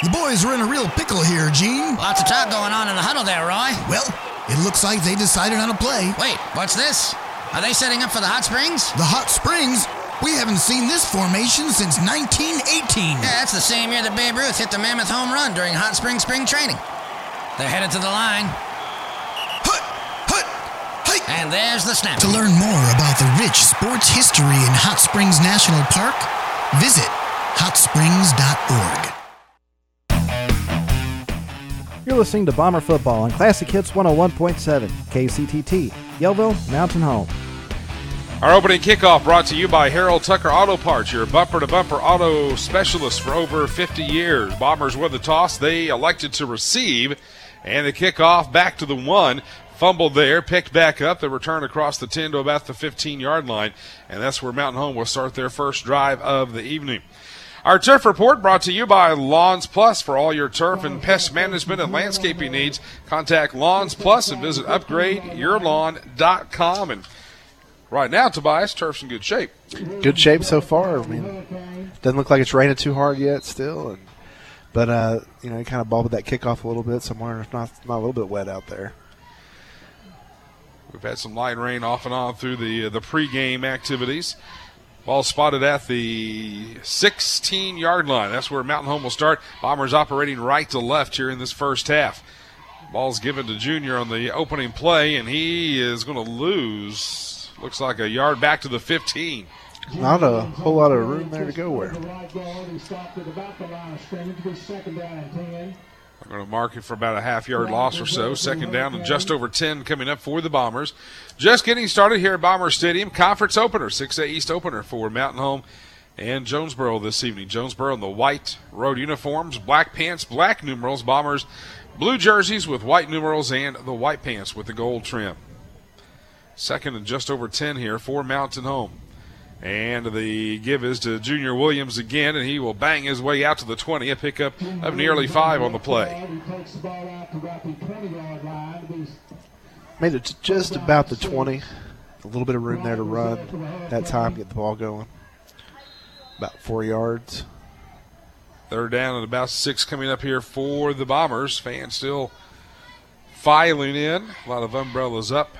The boys are in a real pickle here, Gene. Lots of talk going on in the huddle there, Roy. Well, it looks like they decided on a play. Wait, what's this? Are they setting up for the Hot Springs? The Hot Springs? We haven't seen this formation since 1918. Yeah, that's the same year that Babe Ruth hit the mammoth home run during Hot Springs spring training. They're headed to the line. Hut! Hut! Hike! And there's the snap. To learn more about the rich sports history in Hot Springs National Park, visit hotsprings.org. You're listening to Bomber Football on Classic Hits 101.7, KCTT, Yellville, Mountain Home. Our opening kickoff brought to you by Harold Tucker Auto Parts, your bumper-to-bumper auto specialist for over 50 years. Bombers won the toss. They elected to receive, and the kickoff back to the 1. Fumbled there, picked back up. The return across the 10 to about the 15-yard line, and that's where Mountain Home will start their first drive of the evening. Our Turf Report brought to you by Lawns Plus. For all your turf and pest management and landscaping needs, contact Lawns Plus and visit upgradeyourlawn.com. And right now, Tobias, turf's in good shape. Good shape so far. I mean, doesn't look like it's raining too hard yet still. But you know, it kind of bobbled that kickoff a little bit, so I'm wondering if not a little bit wet out there. We've had some light rain off and on through the pregame activities. Ball spotted at the 16-yard line. That's where Mountain Home will start. Bombers operating right to left here in this first half. Ball's given to Junior on the opening play, and he is going to looks like a yard back to the 15. Not a whole lot of room there to go where. I'm going to mark it for about a half-yard loss or so. Second down and just over 10 coming up for the Bombers. Just getting started here at Bomber Stadium. Conference opener, 6A East opener for Mountain Home and Jonesboro this evening. Jonesboro in the white road uniforms, black pants, black numerals. Bombers blue jerseys with white numerals and the white pants with the gold trim. Second and just over 10 here for Mountain Home. And the give is to Junior Williams again, and he will bang his way out to the 20, a pickup of nearly 5 on the play. Made it to just about the 20. A little bit of room there to run that time, get the ball going. About 4 yards. Third down and about 6 coming up here for the Bombers. Fans still filing in. A lot of umbrellas up.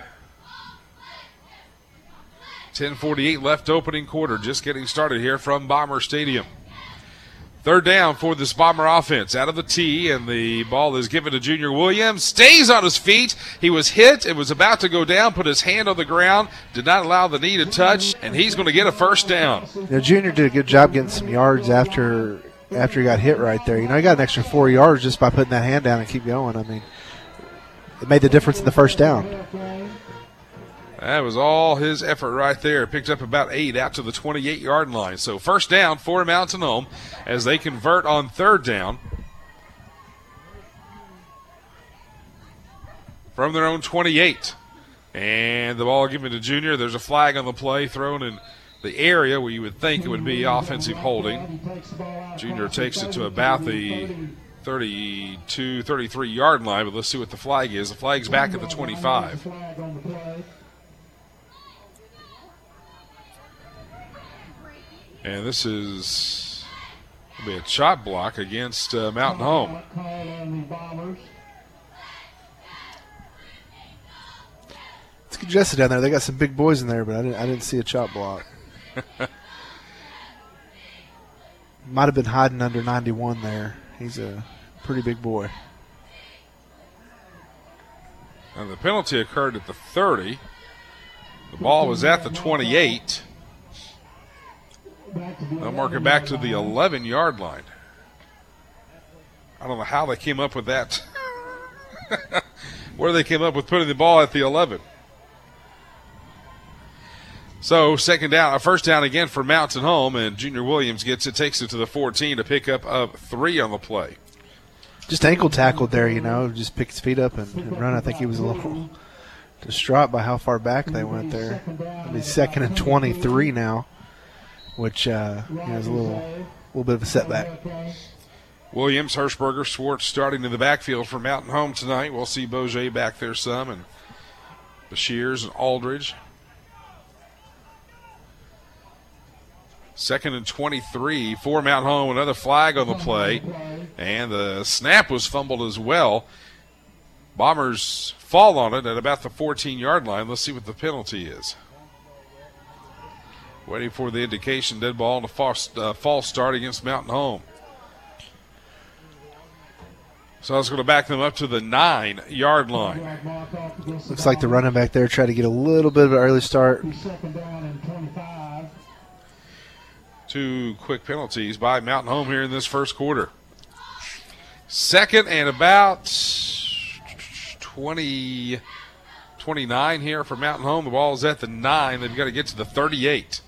10:48 left opening quarter. Just getting started here from Bomber Stadium. Third down for this Bomber offense. Out of the tee, and the ball is given to Junior Williams. Stays on his feet. He was hit. It was about to go down. Put his hand on the ground. Did not allow the knee to touch, and he's going to get a first down. You know, Junior did a good job getting some yards after he got hit right there. You know, he got an extra 4 yards just by putting that hand down and keep going. I mean, it made the difference in the first down. That was all his effort right there. Picked up about 8 out to the 28-yard line. So first down for Mountain Home as they convert on third down from their own 28. And the ball given to Junior. There's a flag on the play thrown in the area where you would think it would be offensive holding. Junior takes it to about the 32, 33-yard line, but let's see what the flag is. The flag's back at the 25. And this is will be a shot block against Mountain Home. It's congested down there. They got some big boys in there, but I didn't see a chop block. Might have been hiding under 91 there. He's a pretty big boy. And the penalty occurred at the 30. The ball was at the 28. They'll mark it back to the 11-yard line. I don't know how they came up with that. Where they came up with putting the ball at the 11. So first down again for Mountain Home, and Junior Williams takes it to the 14 to pick up 3 on the play. Just ankle tackled there, you know, just picked his feet up and run. I think he was a little distraught by how far back they went there. It'll be second and 23 now, which is a little bit of a setback. Williams, Hirschberger, Schwartz starting in the backfield for Mountain Home tonight. We'll see Bourget back there some, and Bashirs and Aldridge. Second and 23 for Mountain Home. Another flag on the play. And the snap was fumbled as well. Bombers fall on it at about the 14-yard line. Let's see what the penalty is. Waiting for the indication. Dead ball and a false start against Mountain Home. So I was going to back them up to the 9-yard line. Looks like the running back there tried to get a little bit of an early start. 2 quick penalties by Mountain Home here in this first quarter. Second and about 29 here for Mountain Home. The ball is at the 9. They've got to get to the 38.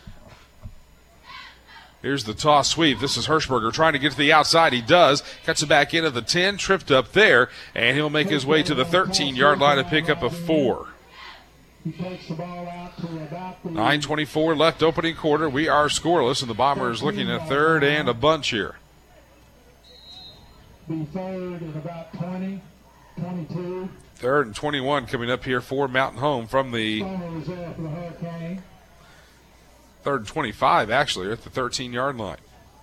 Here's the toss sweep. This is Hirschberger trying to get to the outside. He does. Cuts it back into the 10, tripped up there, and he'll make his way to the 13-yard line to pick up a 4. 9:24 left opening quarter. We are scoreless, and the Bombers looking at third and a bunch here. Third and 21 coming up here for Mountain Home from the 3rd and 25, actually, at the 13-yard line.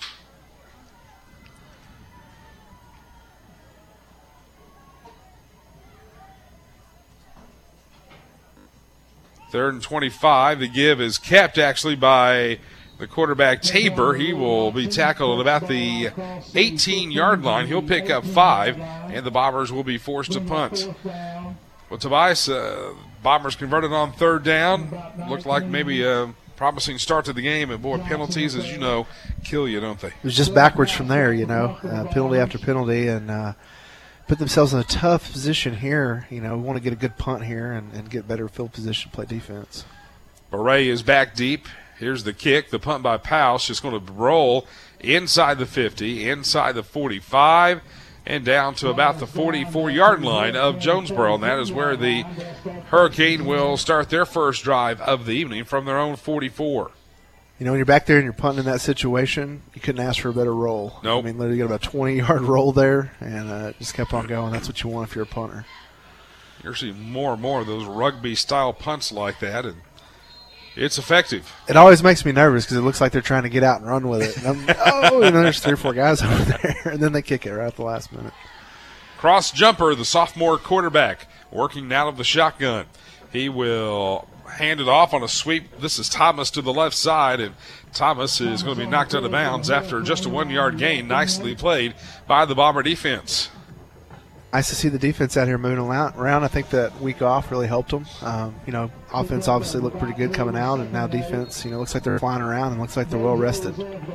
Third and 25. The give is kept, actually, by the quarterback, Tabor. He will be tackled at about the 18-yard line. He'll pick up 5, and the Bombers will be forced to punt. Well, Tobias, Bombers converted on 3rd down. Looked like maybe a promising start to the game, and boy, penalties, as you know, kill you, don't they? It was just backwards from there, penalty after penalty, and put themselves in a tough position here. We want to get a good punt here and get better field position, play defense. Beret is back deep. Here's the kick. The punt by Powell just going to roll inside the 50, inside the 45, and down to about the 44-yard line of Jonesboro. And that is where the Hurricane will start their first drive of the evening from their own 44. When you're back there and you're punting in that situation, you couldn't ask for a better roll. Nope. Literally got about a 20-yard roll there, and just kept on going. That's what you want if you're a punter. You're seeing more and more of those rugby-style punts like that, and it's effective. It always makes me nervous because it looks like they're trying to get out and run with it. And there's 3 or 4 guys over there, and then they kick it right at the last minute. Cross jumper, the sophomore quarterback, working out of the shotgun. He will hand it off on a sweep. This is Thomas to the left side, and Thomas is going to be knocked out of bounds after just a 1-yard gain. Nicely played by the Bomber defense. Nice to see the defense out here moving around. I think that week off really helped them. Offense obviously looked pretty good coming out, and now defense, looks like they're flying around and looks like they're well rested.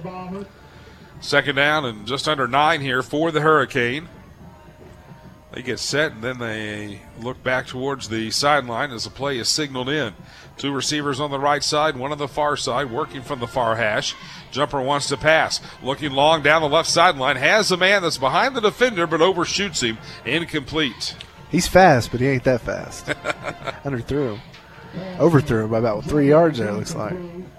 Second down and just under 9 here for the Hurricane. They get set, and then they look back towards the sideline as the play is signaled in. 2 receivers on the right side, 1 on the far side, working from the far hash. Jumper wants to pass. Looking long down the left sideline. Has a man that's behind the defender, but overshoots him. Incomplete. He's fast, but he ain't that fast. Overthrew him by about 3 yards there, it looks like.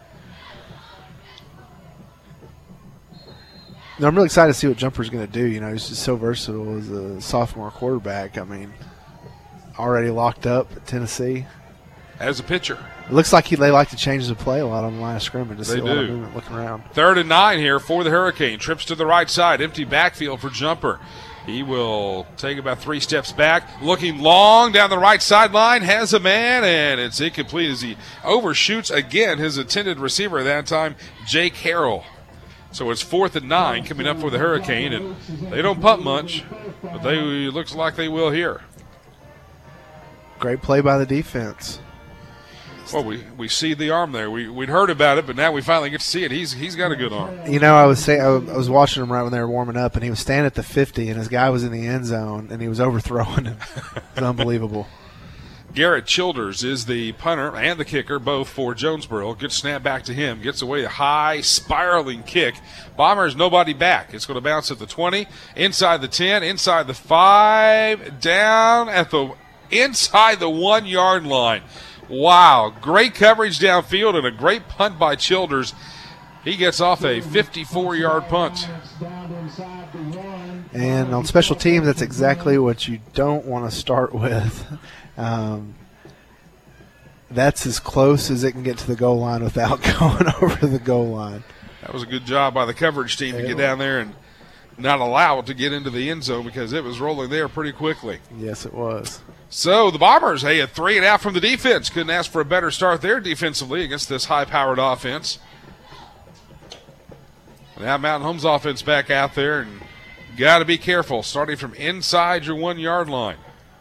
I'm really excited to see what Jumper's going to do. He's just so versatile as a sophomore quarterback. Already locked up at Tennessee. As a pitcher. It looks like they like to change the play a lot on the line of scrimmage. They see a lot of do. movement looking around. 3rd and 9 here for the Hurricane. Trips to the right side. Empty backfield for Jumper. He will take about 3 steps back. Looking long down the right sideline. Has a man, and it's incomplete as he overshoots again his intended receiver that time, Jake Harrell. So it's 4th and 9 coming up for the Hurricane, and they don't punt much, but looks like they will here. Great play by the defense. Well, we see the arm there. We'd heard about it, but now we finally get to see it. He's got a good arm. I was watching him right when they were warming up, and he was standing at the 50, and his guy was in the end zone, and he was overthrowing him. It's unbelievable. Garrett Childers is the punter and the kicker, both for Jonesboro. Good snap back to him. Gets away a high, spiraling kick. Bombers, nobody back. It's going to bounce at the 20, inside the 10, inside the 5, down at the inside the 1-yard line. Wow, great coverage downfield and a great punt by Childers. He gets off a 54-yard punt. And on special teams, that's exactly what you don't want to start with. That's as close as it can get to the goal line without going over the goal line. That was a good job by the coverage team to get down there and not allow it to get into the end zone because it was rolling there pretty quickly. Yes, it was. So the Bombers, a 3-and-out from the defense. Couldn't ask for a better start there defensively against this high-powered offense. Now Mountain Home's offense back out there, and got to be careful starting from inside your 1-yard line.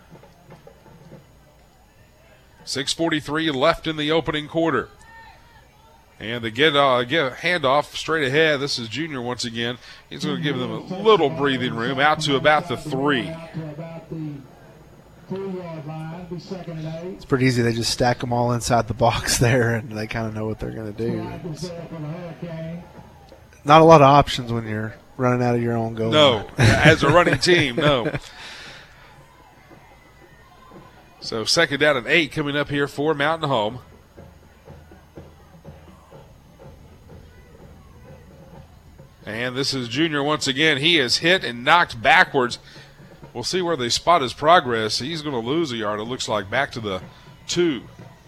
6:43 left in the opening quarter. And they get a handoff straight ahead. This is Junior once again. He's going to give them a little breathing room out to about the 3. It's pretty easy. They just stack them all inside the box there, and they kind of know what they're going to do. It's not a lot of options when you're running out of your own goal. No, as a running team, no. So 2nd down and 8 coming up here for Mountain Home. And this is Junior once again. He is hit and knocked backwards. We'll see where they spot his progress. He's going to lose a yard, it looks like, back to the 2.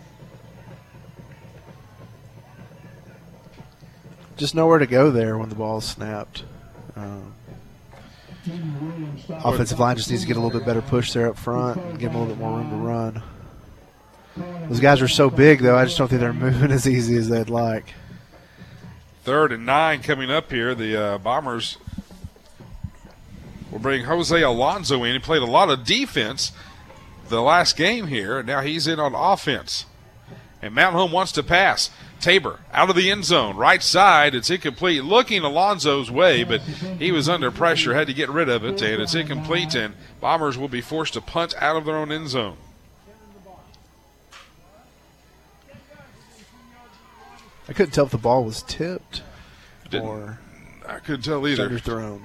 Just nowhere to go there when the ball's snapped. Offensive line just needs to get a little bit better push there up front and give them a little bit more room to run. Those guys are so big, though, I just don't think they're moving as easy as they'd like. 3rd and 9 coming up here. The Bombers will bring Jose Alonso in. He played a lot of defense the last game here, and now he's in on offense. And Mountain Home wants to pass. Tabor out of the end zone, right side. It's incomplete. Looking Alonso's way, but he was under pressure, had to get rid of it, and it's incomplete, and Bombers will be forced to punt out of their own end zone. I couldn't tell if the ball was tipped or I couldn't tell either. Underthrown.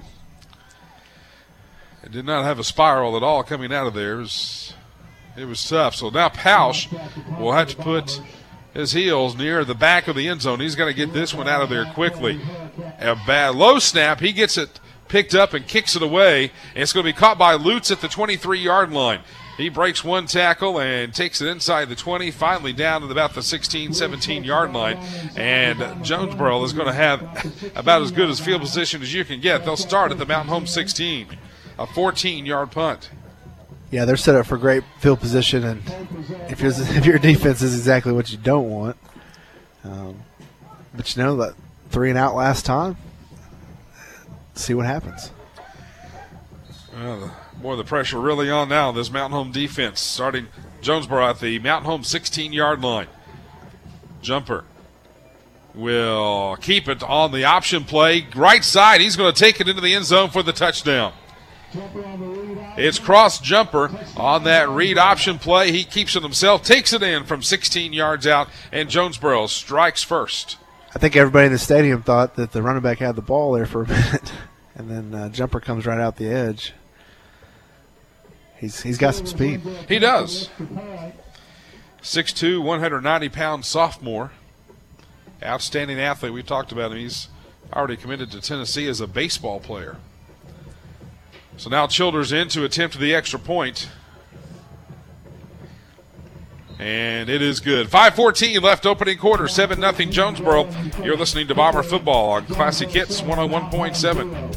It did not have a spiral at all coming out of there. It was tough. So now Pausch will have to put his heels near the back of the end zone. He's got to get this one out of there quickly. A bad low snap. He gets it picked up and kicks it away. And it's going to be caught by Lutz at the 23-yard line. He breaks one tackle and takes it inside the 20, finally down to about the 16, 17-yard line. And Jonesboro is going to have about as good as field position as you can get. They'll start at the Mountain Home 16, a 14-yard punt. Yeah, they're set up for great field position, and if your defense is exactly what you don't want. But you know that 3-and-out last time. See what happens. Well, boy, the pressure really on now. This Mountain Home defense starting Jonesboro at the Mountain Home 16-yard line. Jumper will keep it on the option play. Right side, he's going to take it into the end zone for the touchdown. It's Cross Jumper on that read option play. He keeps it himself, takes it in from 16 yards out, and Jonesboro strikes first. I think everybody in the stadium thought that the running back had the ball there for a minute, and then Jumper comes right out the edge. He's got some speed. He does. 6'2", 190-pound sophomore. Outstanding athlete. We talked about him. He's already committed to Tennessee as a baseball player. So now Childers in to attempt the extra point. And it is good. 5:14 left opening quarter, 7-0 Jonesboro. You're listening to Bomber Football on Classic Hits 101.7.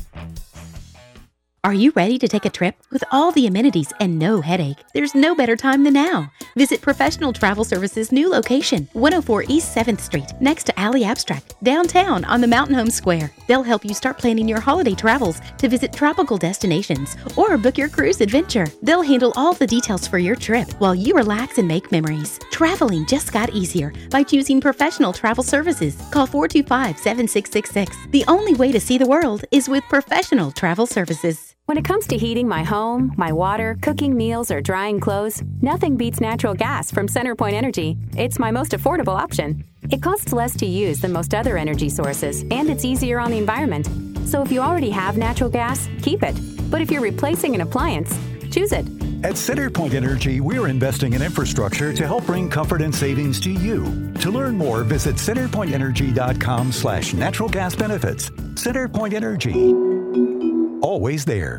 Are you ready to take a trip? With all the amenities and no headache, there's no better time than now. Visit Professional Travel Services' new location, 104 East 7th Street, next to Alley Abstract, downtown on the Mountain Home Square. They'll help you start planning your holiday travels to visit tropical destinations or book your cruise adventure. They'll handle all the details for your trip while you relax and make memories. Traveling just got easier by choosing Professional Travel Services. Call 425-7666. The only way to see the world is with Professional Travel Services. When it comes to heating my home, my water, cooking meals, or drying clothes, nothing beats natural gas from CenterPoint Energy. It's my most affordable option. It costs less to use than most other energy sources, and it's easier on the environment. So if you already have natural gas, keep it. But if you're replacing an appliance, choose it. At CenterPoint Energy, we're investing in infrastructure to help bring comfort and savings to you. To learn more, visit centerpointenergy.com/natural gas benefits. CenterPoint Energy. Always there.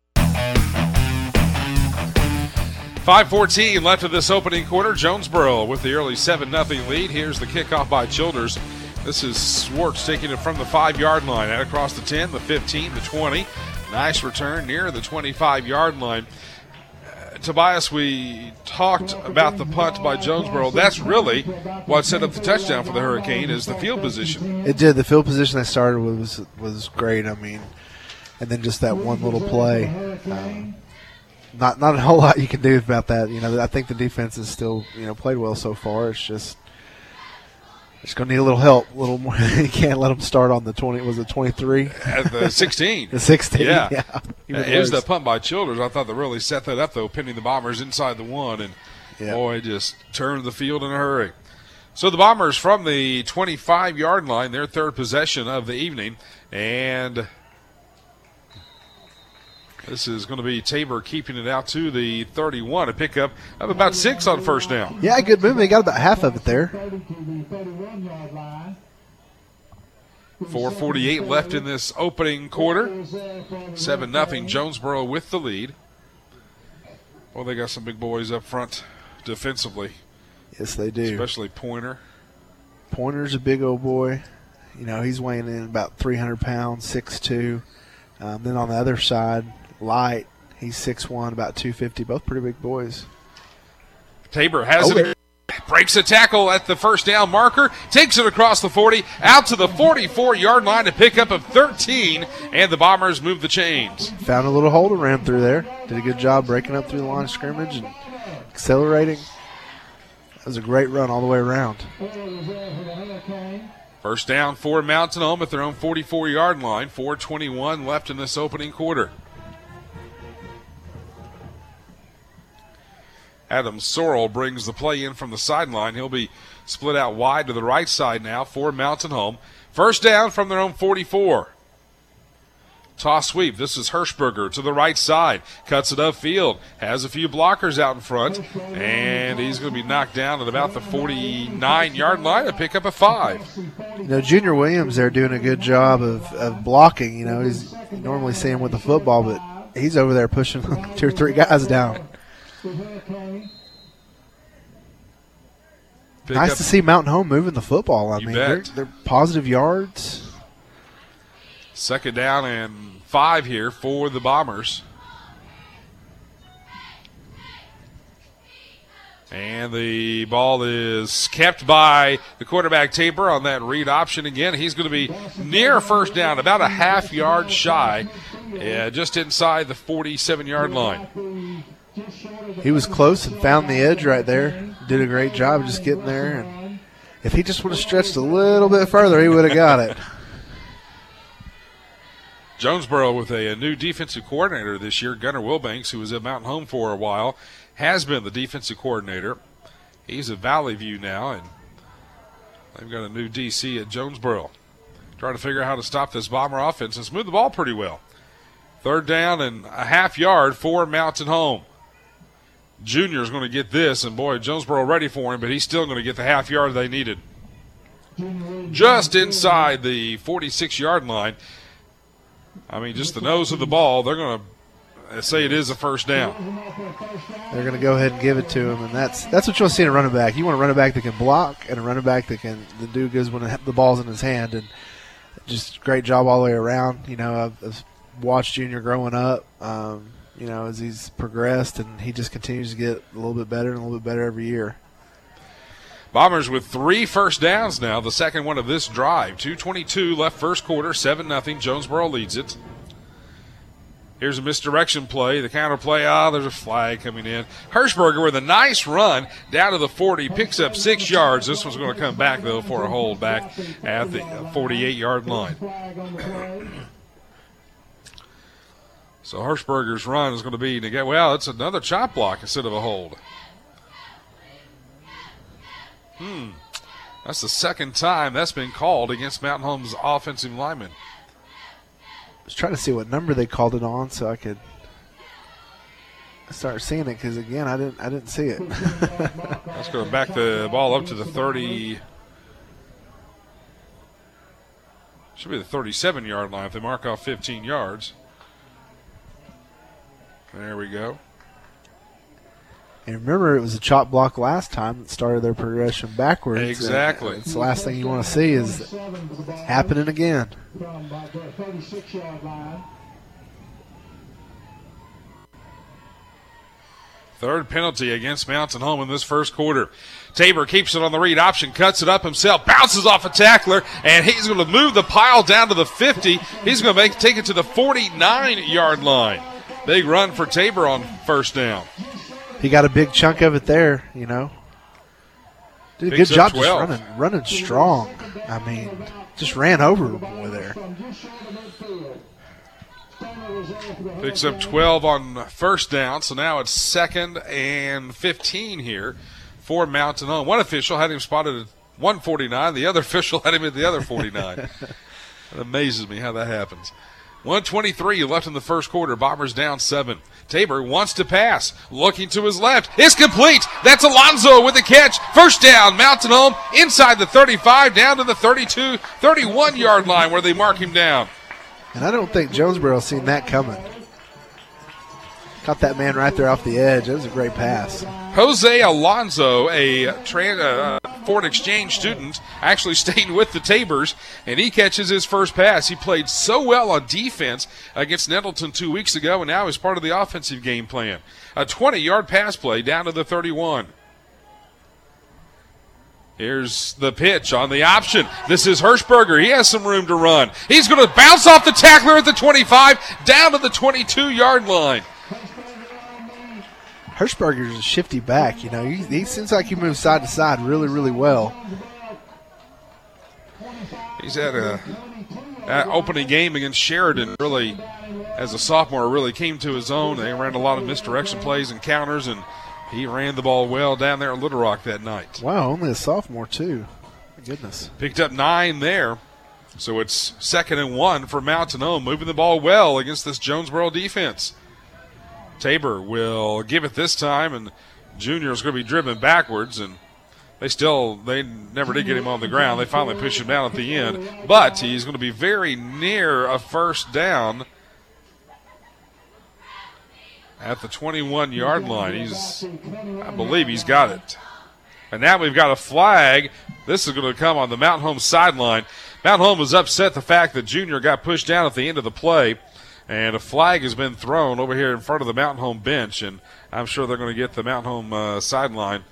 5:14 left of this opening quarter. Jonesboro with the early 7-0 lead. Here's the kickoff by Childers This is Swartz taking it from the 5-yard line out across the 10, the 15, the 20. Nice return near the 25-yard line. Tobias, we talked about the punt by Jonesboro. That's really what set up the touchdown for the Hurricane is the field position. It did. The field position they started with was great. I mean, and then just that one little play. Not a whole lot you can do about that. You know, I think the defense is still, played well so far. It's just going to need a little help, a little more. You can't let them start on the 20. Was it 23? At the 16. The 16. Yeah. Even It was worse. the punt by Childers. I thought that really set that up, though, pinning the Bombers inside the 1. And, boy, just turned the field in a hurry. So the Bombers from the 25-yard line, their third possession of the evening. And this is going to be Tabor keeping it out to the 31, a pickup of about 6 on first down. Yeah, good movement. They got about half of it there. 4:48 left in this opening quarter. 7-0 Jonesboro with the lead. Well, they got some big boys up front defensively. Yes, they do. Especially Pointer. Pointer's a big old boy. He's weighing in about 300 pounds, 6'2". Then on the other side, Light, he's 6'1", about 250. Both pretty big boys. Tabor has it. Breaks a tackle at the first down marker. Takes it across the 40, out to the 44-yard line, a pickup of 13, and the Bombers move the chains. Found a little hole to ram through there. Did a good job breaking up through the line of scrimmage and accelerating. That was a great run all the way around. First down for Mountain Home at their own 44-yard line. 4:21 left in this opening quarter. Adam Sorrell brings the play in from the sideline. He'll be split out wide to the right side now for Mountain Home. First down from their own 44. Toss sweep. This is Hirschberger to the right side. Cuts it upfield. Has a few blockers out in front. And he's going to be knocked down at about the 49-yard line. A pickup of 5. Junior Williams there doing a good job of blocking. You normally see him with the football, but he's over there pushing 2 or 3 guys down. Nice to see Mountain Home moving the football. I mean, they're positive yards. Second down and 5 here for the Bombers. And the ball is kept by the quarterback Tabor on that read option again. He's going to be near first down, about a half-yard shy, just inside the 47-yard line. He was close and found the edge right there. Did a great job just getting there. And if he just would have stretched a little bit further, he would have got it. Jonesboro with a new defensive coordinator this year, Gunnar Wilbanks, who was at Mountain Home for a while, has been the defensive coordinator. He's at Valley View now, and they've got a new DC at Jonesboro. Trying to figure out how to stop this Bomber offense and smooth the ball pretty well. Third down and a half-yard for Mountain Home. Junior's going to get this, and boy, Jonesboro ready for him, but he's still going to get the half-yard they needed. Just inside the 46-yard line. I mean, just the nose of the ball. They're going to say it is a first down. They're going to go ahead and give it to him, and that's what you want to see in a running back. You want a running back that can block and a running back that can do good when the ball's in his hand, and just great job all the way around. I've watched Junior growing up, as he's progressed, and he just continues to get a little bit better and a little bit better every year. Bombers with 3 first downs now, the second one of this drive. 2:22 left first quarter, 7-0. Jonesboro leads it. Here's a misdirection play, the counter play. There's a flag coming in. Hirschberger with a nice run down to the 40, picks up 6 yards. This one's going to come back, though, for a hold back at the 48-yard line. So Hirschberger's run is going to be negated. Well, it's another chop block instead of a hold. That's the second time that's been called against Mountain Home's offensive lineman. I was trying to see what number they called it on so I could start seeing it, because again, I didn't see it. Let's go back the ball up to the 30. Should be the 37-yard line if they mark off 15 yards. There we go. And remember, it was a chop block last time that started their progression backwards. Exactly. It's the last thing you want to see is happening again. Third penalty against Mountain Home in this first quarter. Tabor keeps it on the read option, cuts it up himself, bounces off a tackler, and he's going to move the pile down to the 50. He's going to take it to the 49-yard line. Big run for Tabor on first down. He got a big chunk of it there, you know. Did a good job just running strong. I mean, just ran over a boy there. Picks up 12 on first down, so now it's 2nd and 15 here for Mountain Home. One official had him spotted at 149. The other official had him at the other 49. It amazes me how that happens. 1:23 left in the first quarter. Bombers down 7. Tabor wants to pass. Looking to his left. It's complete. That's Alonzo with the catch. First down, Mountain Home inside the 35 down to the 32, 31-yard line where they mark him down. And I don't think Jonesboro seen that coming. Caught that man right there off the edge. That was a great pass. Jose Alonzo, a Ford Exchange student, actually stayed with the Tabors, and he catches his first pass. He played so well on defense against Nettleton 2 weeks ago, and now is part of the offensive game plan. A 20-yard pass play down to the 31. Here's the pitch on the option. This is Hirschberger. He has some room to run. He's going to bounce off the tackler at the 25, down to the 22-yard line. Hirschberger's a shifty back. You know, he seems like he moves side to side really, really well. He's had an opening game against Sheridan. Really, as a sophomore, really came to his own. They ran a lot of misdirection plays and counters, and he ran the ball well down there at Little Rock that night. Wow, only a sophomore, too. My goodness. Picked up 9 there. So it's 2nd and 1 for Mountain Home, moving the ball well against this Jonesboro defense. Tabor will give it this time, and Junior is going to be driven backwards, and they never did get him on the ground. They finally pushed him down at the end, but he's going to be very near a first down at the 21-yard line. I believe he's got it. And now we've got a flag. This is going to come on the Mountain Home sideline. Mountain Home was upset the fact that Junior got pushed down at the end of the play. And a flag has been thrown over here in front of the Mountain Home bench, and I'm sure they're going to get the Mountain Home sideline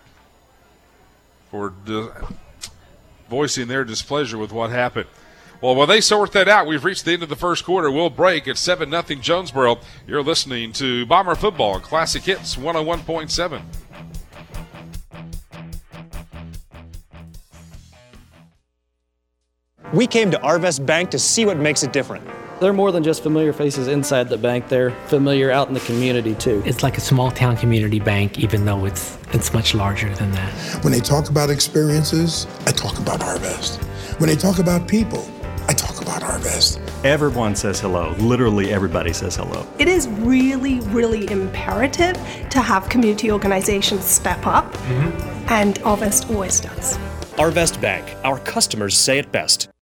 for voicing their displeasure with what happened. Well, while they sort that out, we've reached the end of the first quarter. We'll break at 7-0 Jonesboro. You're listening to Bomber Football on Classic Hits 101.7. We came to Arvest Bank to see what makes it different. They're more than just familiar faces inside the bank. They're familiar out in the community, too. It's like a small-town community bank, even though it's much larger than that. When they talk about experiences, I talk about Arvest. When they talk about people, I talk about Arvest. Everyone says hello. Literally everybody says hello. It is really, really imperative to have community organizations step up, and Arvest always does. Arvest Bank. Our customers say it best.